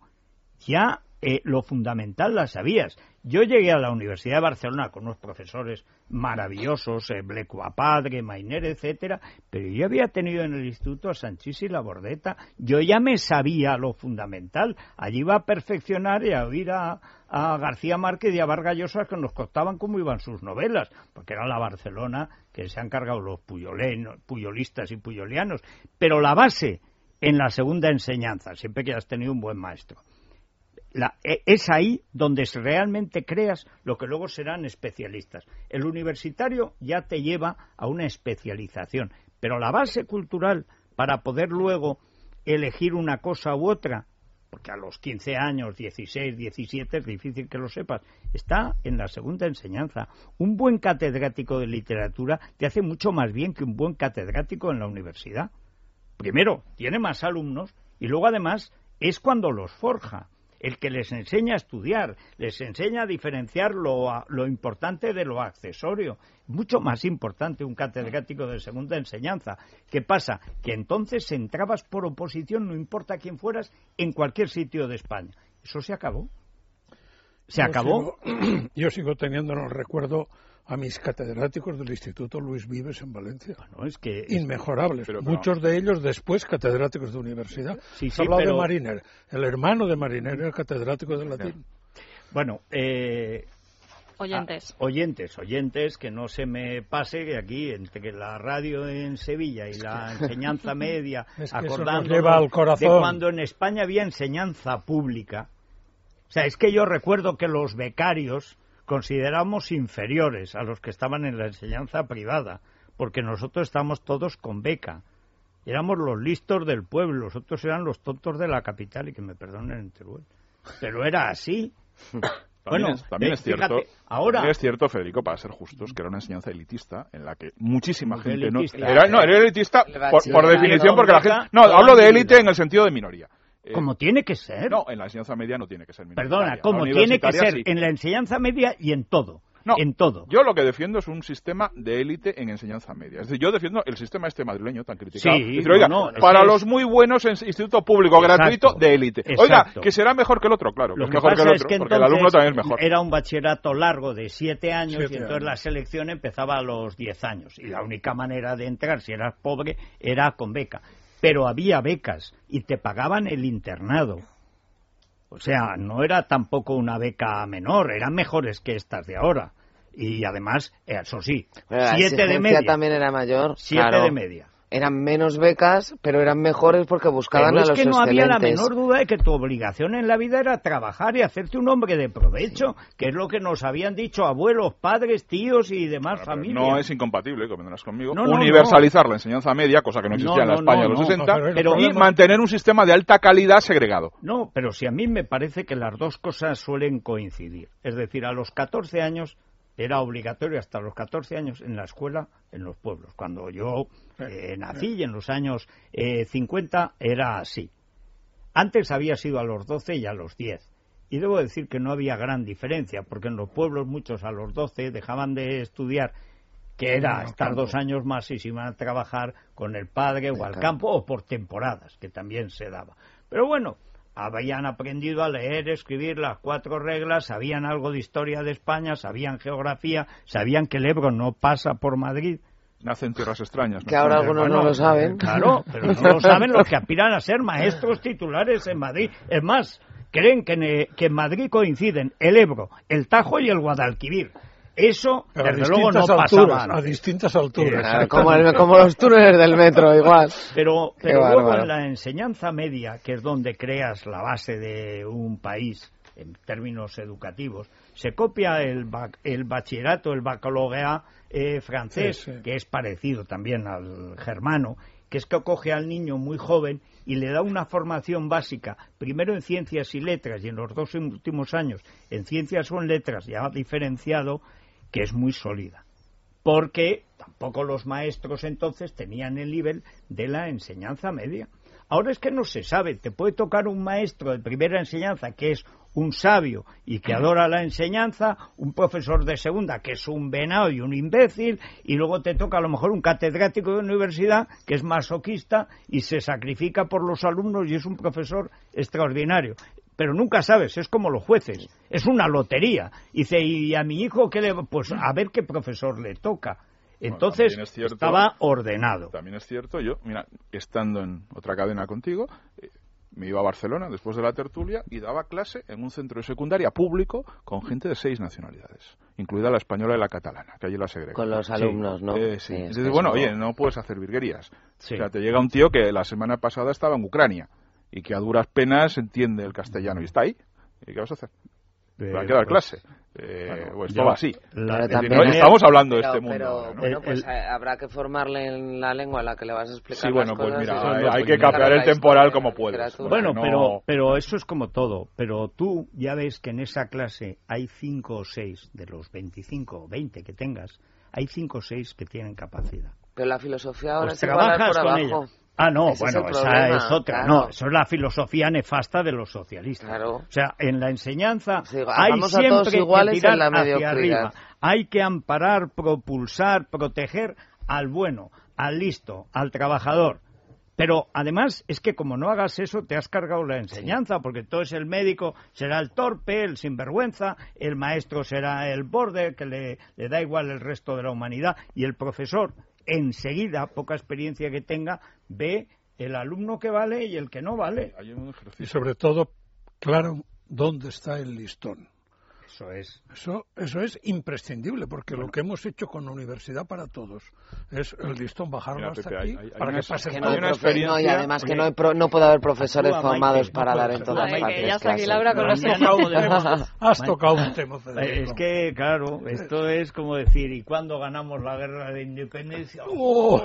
ya eh, lo fundamental la sabías. Yo llegué a la Universidad de Barcelona con unos profesores maravillosos, eh, Blecuapadre, Mainer, etcétera, pero yo había tenido en el instituto a Sanchís y Labordeta. Yo ya me sabía lo fundamental. Allí iba a perfeccionar y a oír a, a García Márquez y a Vargas Llosa, que nos contaban cómo iban sus novelas, porque era la Barcelona que se han cargado los puyolenos, puyolistas y puyolianos. Pero la base en la segunda enseñanza, siempre que has tenido un buen maestro. La, es ahí donde realmente creas lo que luego serán especialistas. El universitario ya te lleva a una especialización, pero la base cultural para poder luego elegir una cosa u otra, porque a los quince años, dieciséis, diecisiete es difícil que lo sepas, está en la segunda enseñanza. Un buen catedrático de literatura te hace mucho más bien que un buen catedrático en la universidad. Primero, tiene más alumnos y luego además es cuando los forja. El que les enseña a estudiar, les enseña a diferenciar lo, lo importante de lo accesorio. Mucho más importante un catedrático de segunda enseñanza. ¿Qué pasa? Que entonces entrabas por oposición, no importa quién fueras, en cualquier sitio de España. Eso se acabó. Se yo acabó. Sigo, yo sigo teniendo en el recuerdo a mis catedráticos del Instituto Luis Vives en Valencia. Bueno, es que inmejorables. Pero, Muchos de ellos después catedráticos de universidad. Sí, Se sí, hablado pero... de Mariner. El hermano de Mariner era catedrático de latín. Bueno, eh... Oyentes. Ah, oyentes, oyentes, que no se me pase que aquí, entre la radio en Sevilla y la enseñanza media, es que acordándonos lleva al corazón. de cuando en España había enseñanza pública. O sea, es que yo recuerdo que los becarios consideramos inferiores a los que estaban en la enseñanza privada, porque nosotros estábamos todos con beca. Éramos los listos del pueblo, los otros eran los tontos de la capital, y que me perdonen en Teruel. Pero era así. También, bueno, es, también, eh, es cierto, fíjate, ahora, también es cierto, Federico, para ser justos, que era una enseñanza elitista en la que muchísima gente elitista, no era, no era elitista por, por definición, no, porque la gente no hablo de élite en el sentido de minoría. Eh, como tiene que ser. No, en la enseñanza media no tiene que ser minoritaria. Perdona, como tiene que ser sí. En la enseñanza media y en todo. No, en todo. Yo lo que defiendo es un sistema de élite en enseñanza media. Es decir, yo defiendo el sistema este madrileño tan criticado. Sí, es decir, oiga, no, no, para es los muy buenos en instituto público exacto, gratuito de élite. Oiga, exacto. que será mejor que el otro, claro. Lo que que es mejor pasa que el es otro, que porque el alumno también es mejor. Era un bachillerato largo de siete años siete y entonces años. la selección empezaba a los diez años. Y la única manera de entrar, si eras pobre, era con beca. pero había becas y te pagaban el internado. O sea, no era tampoco una beca menor, eran mejores que estas de ahora. Y además, eso sí, pero siete de media. También era mayor. Siete claro. de media. Eran menos becas, pero eran mejores porque buscaban pero a los excelentes. es que no había la menor duda de que tu obligación en la vida era trabajar y hacerte un hombre de provecho, sí. que es lo que nos habían dicho abuelos, padres, tíos y demás claro, familias. No es incompatible, convendrás conmigo, no, no, universalizar no. la enseñanza media, cosa que no existía no, en la España no, de los no, sesenta, no, pero, y problema... mantener un sistema de alta calidad segregado. No, pero si a mí me parece que las dos cosas suelen coincidir. Es decir, a los catorce años... Era obligatorio hasta los catorce años en la escuela, en los pueblos. Cuando yo eh, nací, y en los años eh, cincuenta, era así. Antes había sido a los doce y a los diez. Y debo decir que no había gran diferencia, porque en los pueblos muchos a los doce dejaban de estudiar, que era estar dos años más y se iban a trabajar con el padre o al campo, o por temporadas, que también se daba. Pero bueno... habían aprendido a leer, escribir las cuatro reglas, sabían algo de historia de España, sabían geografía, sabían que el Ebro no pasa por Madrid. Nace en tierras extrañas. Que ahora algunos bueno, no lo saben. Claro, pero no lo saben los que aspiran a ser maestros titulares en Madrid. Es más, creen que en, que en Madrid coinciden el Ebro, el Tajo y el Guadalquivir. Eso, pero desde luego, no alturas, pasaba. A distintas alturas. Claro, como, el, como los túneles del metro, igual. Pero, pero luego en la enseñanza media, que es donde creas la base de un país, en términos educativos, se copia el, ba el bachillerato, el baccalaureat eh, francés, sí, sí. que es parecido también al germano, que es que coge al niño muy joven y le da una formación básica, primero en ciencias y letras, y en los dos últimos años en ciencias o en letras, ya diferenciado, que es muy sólida, porque tampoco los maestros entonces tenían el nivel de la enseñanza media. Ahora es que no se sabe, te puede tocar un maestro de primera enseñanza que es un sabio y que adora la enseñanza, un profesor de segunda que es un venado y un imbécil, y luego te toca a lo mejor un catedrático de universidad que es masoquista y se sacrifica por los alumnos y es un profesor extraordinario. Pero nunca sabes, es como los jueces, es una lotería. Dice, ¿y a mi hijo qué le...? Pues a ver qué profesor le toca. Entonces, bueno, es cierto, estaba ordenado. También es cierto, yo, mira, estando en otra cadena contigo, eh, me iba a Barcelona después de la tertulia y daba clase en un centro de secundaria público con gente de seis nacionalidades, incluida la española y la catalana, que allí la segregan. Con los alumnos, sí. ¿no? Eh, sí. sí Entonces, bueno, oye, no puedes hacer virguerías. Sí. O sea, te llega un tío que la semana pasada estaba en Ucrania y que a duras penas entiende el castellano y está ahí. ¿Y qué vas a hacer? Eh, ¿Va a quedar pues, clase? Eh, bueno, pues esto va así. La, también, no, estamos hablando pero, de este mundo. Pero, ahora, ¿no? bueno, pues el, habrá que formarle en la lengua a la que le vas a explicar. Sí, bueno, las pues cosas mira, y hay, no, hay pues que capear el temporal como puedes. Bueno, no... pero, pero eso es como todo. Pero tú ya ves que en esa clase hay cinco o seis de los veinticinco o veinte que tengas, hay cinco o seis que tienen capacidad. Pero la filosofía ahora pues es igual por con abajo. Ella. Ah, no, Ese bueno, es esa problema, es otra. claro. No, eso es la filosofía nefasta de los socialistas. Claro. O sea, en la enseñanza sí, hay siempre que tirar en la hacia arriba. Hay que amparar, propulsar, proteger al bueno, al listo, al trabajador. Pero además es que como no hagas eso te has cargado la enseñanza, porque entonces el médico será el torpe, el sinvergüenza, el maestro será el borde, que le, le da igual el resto de la humanidad, y el profesor enseguida, poca experiencia que tenga, ve el alumno que vale y el que no vale. Y sobre todo, claro, ¿dónde está el listón? Eso es. Eso, eso es imprescindible, porque bueno, lo que hemos hecho con la Universidad para Todos es el listón bajarlo hasta Pepe, aquí hay, hay para una, que pase que no hay una experiencia. No, y además que no, hay pro, no puede haber profesores formados para no dar en todas Ay, partes. Que ya está aquí Laura con los Has tocado un tema, Federico. Es que, claro, esto es como decir, ¿y cuándo ganamos la guerra de independencia? ¡Oh!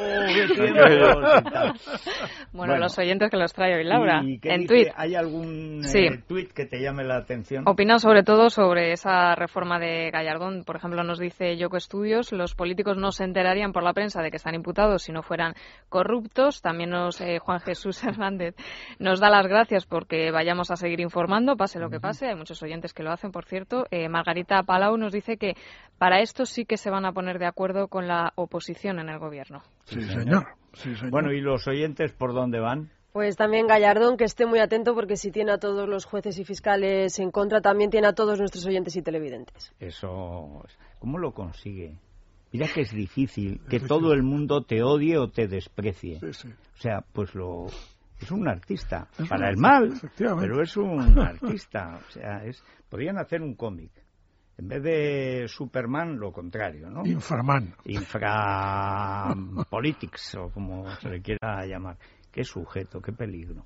bueno, bueno, los oyentes que los trae hoy Laura. ¿Y qué en dice? Twitter. ¿Hay algún sí. eh, tuit que te llame la atención? Opinan sobre todo sobre esa reforma de Gallardón. Por ejemplo, nos dice Yoko Estudios, los políticos no se enterarían por la prensa de que están imputados si no fueran corruptos. También nos eh, Juan Jesús Hernández nos da las gracias porque vayamos a seguir informando, pase lo que pase. Hay muchos oyentes que lo hacen, por cierto. Eh, Margarita Palau nos dice que para esto sí que se van a poner de acuerdo con la oposición en el gobierno. Sí, señor. Sí, señor. Bueno, ¿y los oyentes por dónde van? Pues también Gallardón, que esté muy atento porque si tiene a todos los jueces y fiscales en contra, también tiene a todos nuestros oyentes y televidentes. Eso, ¿cómo lo consigue? Mira que es difícil que todo el mundo te odie o te desprecie. Sí, sí. O sea, pues lo es un artista, es para un el mal, pero es un artista. O sea, es podrían hacer un cómic. En vez de Superman, lo contrario, ¿no? Inframan. Infrapolitics, o como se le quiera llamar. Qué sujeto, qué peligro.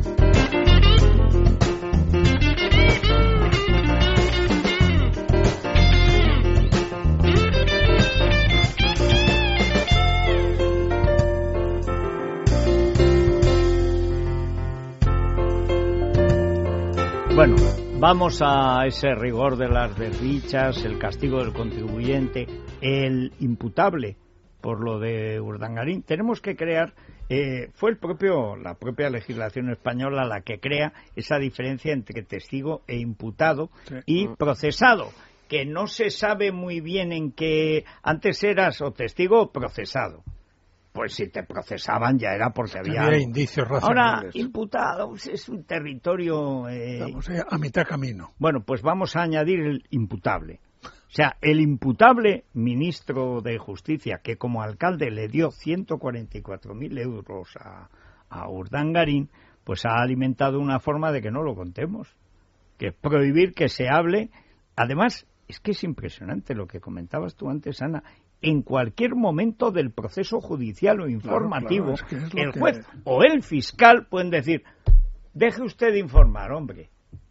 Bueno, vamos a ese rigor de las desdichas, el castigo del contribuyente, el imputable por lo de Urdangarín. Tenemos que crear, eh, fue el propio, la propia legislación española la que crea esa diferencia entre testigo e imputado sí. y procesado, que no se sabe muy bien en qué, antes eras o testigo o procesado. Pues si te procesaban ya era porque había, había indicios razonables. Ahora, imputado es un territorio... Eh... Estamos a mitad camino. Bueno, pues vamos a añadir el imputable. O sea, el imputable ministro de Justicia, que como alcalde le dio ciento cuarenta y cuatro mil euros a, a Urdangarín, pues ha alimentado una forma de que no lo contemos. Que es prohibir que se hable. Además, es que es impresionante lo que comentabas tú antes, Ana. En cualquier momento del proceso judicial o informativo, claro, claro, es que es el que... juez o el fiscal pueden decir, deje usted de informar, hombre,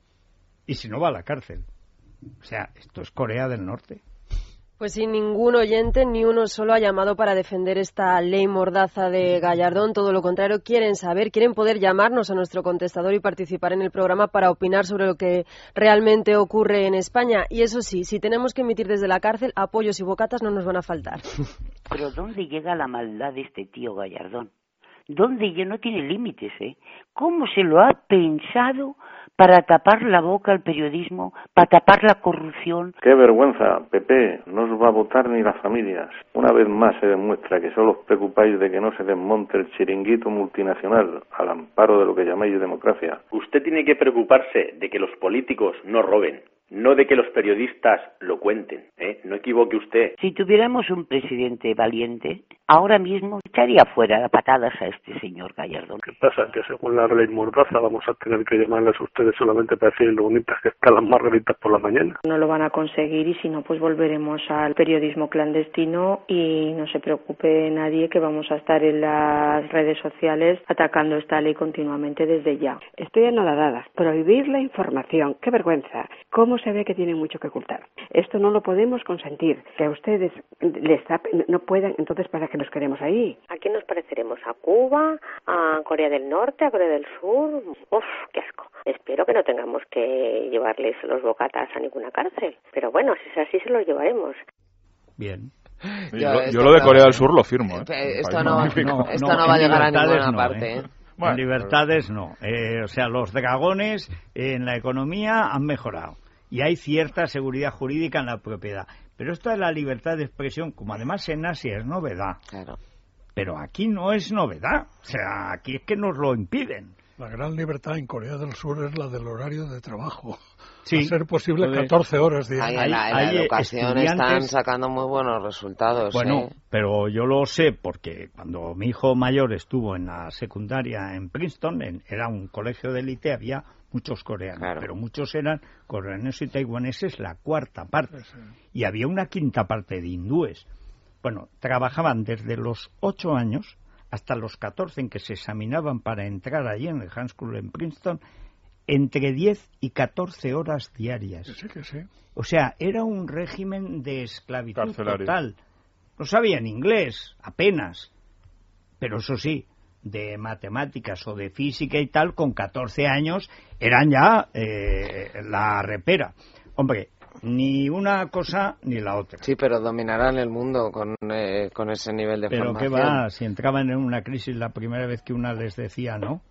y si no va a la cárcel. O sea, esto es Corea del Norte. Pues sin ningún oyente, ni uno solo ha llamado para defender esta ley mordaza de Gallardón. Todo lo contrario, quieren saber, quieren poder llamarnos a nuestro contestador y participar en el programa para opinar sobre lo que realmente ocurre en España. Y eso sí, si tenemos que emitir desde la cárcel, apoyos y bocatas no nos van a faltar. Pero ¿dónde llega la maldad de este tío Gallardón? ¿Dónde ya no tiene límites, eh? ¿Cómo se lo ha pensado para tapar la boca al periodismo, para tapar la corrupción? ¡Qué vergüenza! P P, no os va a votar ni las familias. Una vez más se demuestra que solo os preocupáis de que no se desmonte el chiringuito multinacional al amparo de lo que llamáis democracia. Usted tiene que preocuparse de que los políticos no roben, no de que los periodistas lo cuenten, ¿eh? No equivoque usted. Si tuviéramos un presidente valiente, ahora mismo echaría fuera a patadas a este señor Gallardón. ¿Qué pasa? Que según la ley mordaza vamos a tener que llamarles a ustedes solamente para decir lo bonitas que están las margaritas por la mañana. No lo van a conseguir y si no, pues volveremos al periodismo clandestino y no se preocupe nadie que vamos a estar en las redes sociales atacando esta ley continuamente desde ya. Estoy anodada. Prohibir la información. ¡Qué vergüenza! ¿Cómo se ve que tienen mucho que ocultar? Esto no lo podemos consentir. Que a ustedes les tapen, no puedan, entonces ¿para qué nos queremos ahí? ¿A quién nos pareceremos? ¿A Cuba? ¿A Corea del Norte? ¿A Corea del Sur? ¡Uf, qué asco! Espero que no tengamos que llevarles los bocatas a ninguna cárcel. Pero bueno, si es así, se los llevaremos. Bien. Yo, yo, yo lo de Corea del Sur lo firmo. ¿eh? Esto, no, no, esto no, no va a llegar a ninguna no, parte. ¿eh? Bueno, en libertades no. Eh, o sea, los dragones en la economía han mejorado. Y hay cierta seguridad jurídica en la propiedad. Pero esto de la libertad de expresión, como además en Asia es novedad. Claro. Pero aquí no es novedad. O sea, aquí es que nos lo impiden. La gran libertad en Corea del Sur es la del horario de trabajo. Sí. A ser posible catorce horas diarias. En la, en la educación están sacando muy buenos resultados. Bueno, ¿eh? pero yo lo sé porque cuando mi hijo mayor estuvo en la secundaria en Princeton, en, era un colegio de élite, había muchos coreanos, claro. Pero muchos eran coreanos y taiwaneses, la cuarta parte. Sí. Y había una quinta parte de hindúes. Bueno, trabajaban desde los ocho años hasta los catorce en que se examinaban para entrar allí en el High School en Princeton, entre diez y catorce horas diarias. Sí, que sí. O sea, era un régimen de esclavitud Carcelario. Total. No sabían inglés, apenas. Pero eso sí, de matemáticas o de física y tal, con catorce años, eran ya eh, la repera. Hombre, ni una cosa ni la otra. Sí, pero dominarán el mundo con, eh, con ese nivel de pero formación. Pero qué va, si entraban en una crisis la primera vez que una les decía no.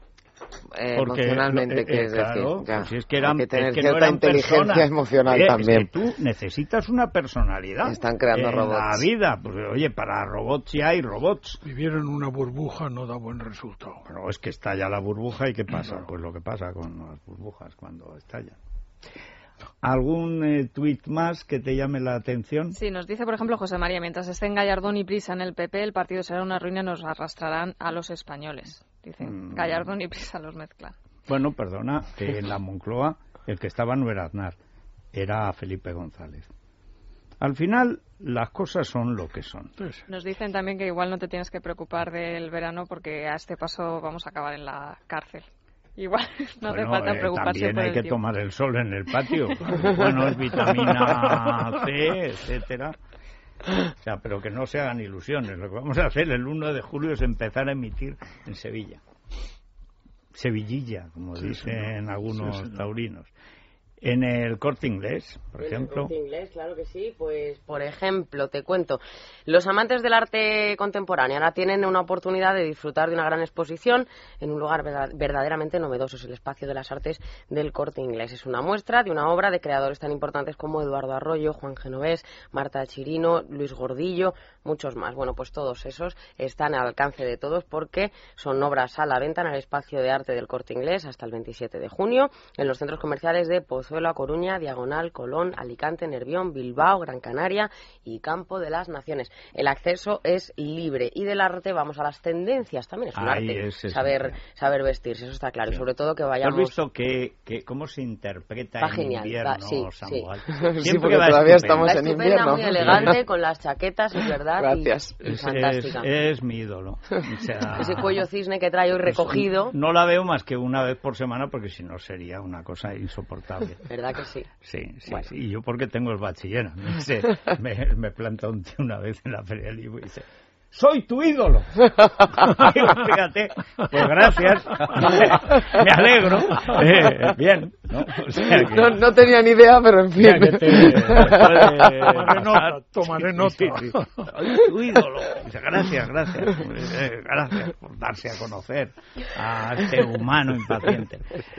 Eh, Porque, emocionalmente, eh, ¿qué es claro, decir? Pues es que eran, Hay que tener es que cierta no eran inteligencia personas. emocional eh, también. Es que tú necesitas una personalidad. Están creando en robots. En la vida, pues, oye, para robots sí hay robots. Vivir en una burbuja no da buen resultado. Pero es que estalla la burbuja y ¿qué pasa? Claro. Pues lo que pasa con las burbujas cuando estallan. ¿Algún eh, tuit más que te llame la atención? Sí, nos dice, por ejemplo, José María, mientras estén Gallardón y Prisa en el P P, el partido será una ruina y nos arrastrarán a los españoles. Dicen, mm. Gallardón y Prisa los mezclan. Bueno, perdona, que en la Moncloa el que estaba no era Aznar, era Felipe González. Al final, las cosas son lo que son. Nos dicen también que igual no te tienes que preocupar del verano porque a este paso vamos a acabar en la cárcel. Igual no bueno, hace falta eh, preocuparse también por hay el que tiempo. tomar el sol en el patio. Bueno, es vitamina C, etcétera. O sea, pero que no se hagan ilusiones. Lo que vamos a hacer el uno de julio es empezar a emitir en Sevilla. Sevillilla, como sí, dicen sí, algunos sí, sí, taurinos. En el Corte Inglés, por en ejemplo. En el Corte Inglés, claro que sí. Pues, por ejemplo, te cuento, los amantes del arte contemporáneo ahora tienen una oportunidad de disfrutar de una gran exposición en un lugar verdaderamente novedoso. Es el Espacio de las Artes del Corte Inglés. Es una muestra de una obra de creadores tan importantes como Eduardo Arroyo, Juan Genovés, Marta Chirino, Luis Gordillo, muchos más. Bueno, pues todos esos están al alcance de todos porque son obras a la venta en el Espacio de Arte del Corte Inglés hasta el veintisiete de junio en los centros comerciales de Pozuelo, A Coruña, Diagonal, Colón, Alicante, Nervión, Bilbao, Gran Canaria y Campo de las Naciones. El acceso es libre y del arte vamos a las tendencias. También es un Ahí arte es, es saber un... saber vestirse, eso está claro. Sí. Y sobre todo que vayamos... ¿Has visto que, que cómo se interpreta va en genial, invierno, va, sí, Samuel? Sí, sí, porque todavía estamos en invierno. Muy elegante, con las chaquetas, es verdad. Gracias. Y, y es, fantástica. Es, es mi ídolo. O sea, ese cuello cisne que trae hoy recogido. No la veo más que una vez por semana porque si no sería una cosa insoportable. ¿Verdad que sí? Sí, sí, bueno. sí. Y yo porque tengo el bachiller. Me, dice, me, me planta un tío una vez en la Feria del Libro y dice... ¡Soy tu ídolo! Digo, fíjate, pues gracias, me, me alegro. Eh, bien, ¿no? O sea que, no, no tenía ni idea, pero en fin. Que te, te puede tomaré nota, tomaré nota. Sí, sí, sí. ¡Soy tu ídolo! Dice, gracias, gracias. Eh, gracias por darse a conocer a este humano impaciente.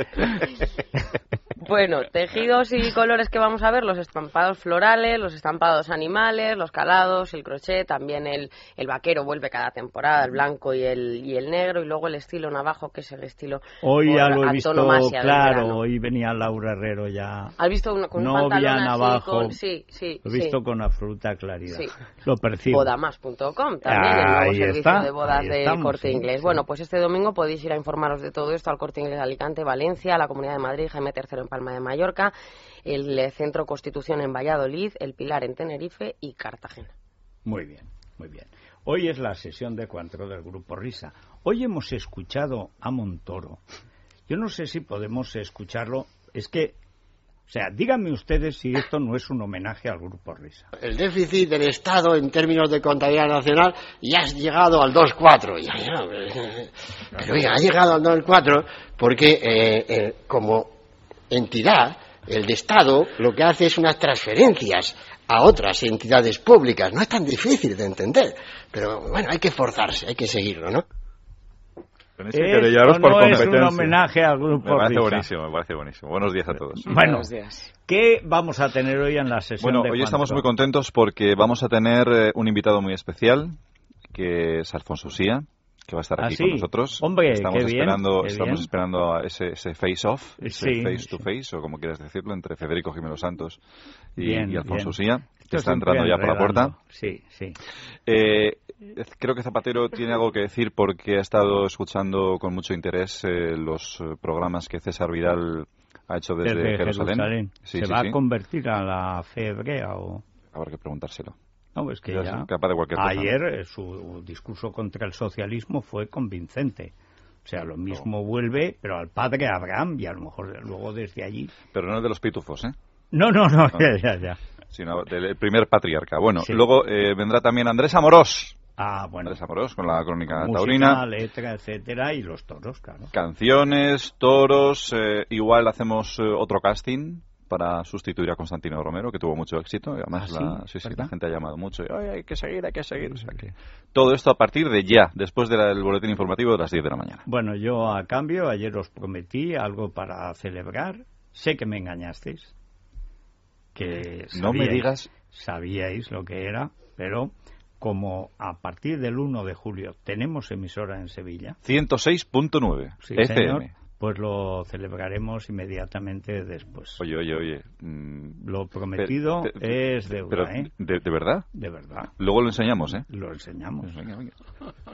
Bueno, tejidos y colores que vamos a ver, los estampados florales, los estampados animales, los calados, el crochet, también el, el vaquero vuelve cada temporada, el blanco y el, y el negro, y luego el estilo navajo, que es el estilo hoy ya lo he visto, claro, hoy venía Laura Herrero ya. ¿Has visto uno, con un novia, pantalón así? Navajo, con, sí, sí, lo he visto sí. con absoluta claridad. Sí. Lo percibo. Bodamas punto com, también el nuevo ahí servicio está, de bodas del estamos, Corte sí, Inglés. sí. Bueno, pues este domingo podéis ir a informaros de todo esto al Corte Inglés de Alicante, Valencia, la Comunidad de Madrid, Jaime tercero en Palma de Mallorca, el Centro Constitución en Valladolid, el Pilar en Tenerife y Cartagena. Muy bien, muy bien. Hoy es la sesión de cuatro del Grupo Risa. Hoy hemos escuchado a Montoro. Yo no sé si podemos escucharlo. Es que, o sea, díganme ustedes si esto no es un homenaje al Grupo Risa. El déficit del Estado en términos de contabilidad nacional ya ha llegado al dos coma cuatro. Ya, ya, pero oiga, ha llegado al dos coma cuatro porque eh, eh, como entidad, el de Estado lo que hace es unas transferencias a otras entidades públicas. No es tan difícil de entender, pero bueno, hay que forzarse, hay que seguirlo, ¿no? Tenéis que querellaros por no competencia. Es un homenaje al Grupo Me parece Risa. buenísimo, me parece buenísimo. Buenos días a todos. Bueno, Buenos días. ¿Qué vamos a tener hoy en la sesión Bueno, de hoy cuánto? estamos muy contentos porque vamos a tener eh, un invitado muy especial, que es Alfonso Usía, que va a estar aquí ¿Ah, sí? con nosotros. Hombre, estamos qué bien, esperando, qué estamos bien. esperando a ese, ese face-off, ese Sí, face to sí. face, o como quieras decirlo, entre Federico Jiménez Santos y, Bien, y Alfonso bien. Usía, que Esto está siempre entrando ya por la enredando. puerta. Sí, sí. Eh, creo que Zapatero tiene algo que decir porque ha estado escuchando con mucho interés eh, los eh, programas que César Vidal ha hecho desde, Desde Jerusalén. Jerusalén. Sí, ¿Se sí, va sí. a convertir a la fe hebrea o...? Habrá que preguntárselo. No, es que Ya ya... es capaz de cualquier cosa, Ayer ¿no? eh, su discurso contra el socialismo fue convincente. O sea, lo mismo vuelve, pero al padre Abraham, y a lo mejor luego desde allí... Pero no es de los pitufos, ¿eh? No, no, no, ya, ya, ya. Sino del primer patriarca. Bueno, Sí. luego eh, vendrá también Andrés Amorós. Ah, bueno. Andrés Amorós con la crónica Música, taurina. letra, etcétera, y los toros, claro. Canciones, toros. Eh, igual hacemos eh, otro casting para sustituir a Constantino Romero, que tuvo mucho éxito. Y además, ¿Ah, la, sí? sí, sí, ¿Verdad? la gente ha llamado mucho. Y, "Ay, hay que seguir, hay que seguir. O sea que todo esto a partir de ya, después de la- del boletín informativo de las diez de la mañana. Bueno, yo a cambio, ayer os prometí algo para celebrar. Sé que me engañasteis. Que No me sabíais- digas. Sabíais lo que era, pero como a partir del uno de julio tenemos emisora en Sevilla, ciento seis punto nueve sí, F M. señor, pues lo celebraremos inmediatamente después. Oye, oye, oye. Mm, lo prometido te, te, es deuda, pero, ¿eh? De, ¿De verdad? De verdad. Luego lo enseñamos, ¿eh? Lo enseñamos. Venga, venga.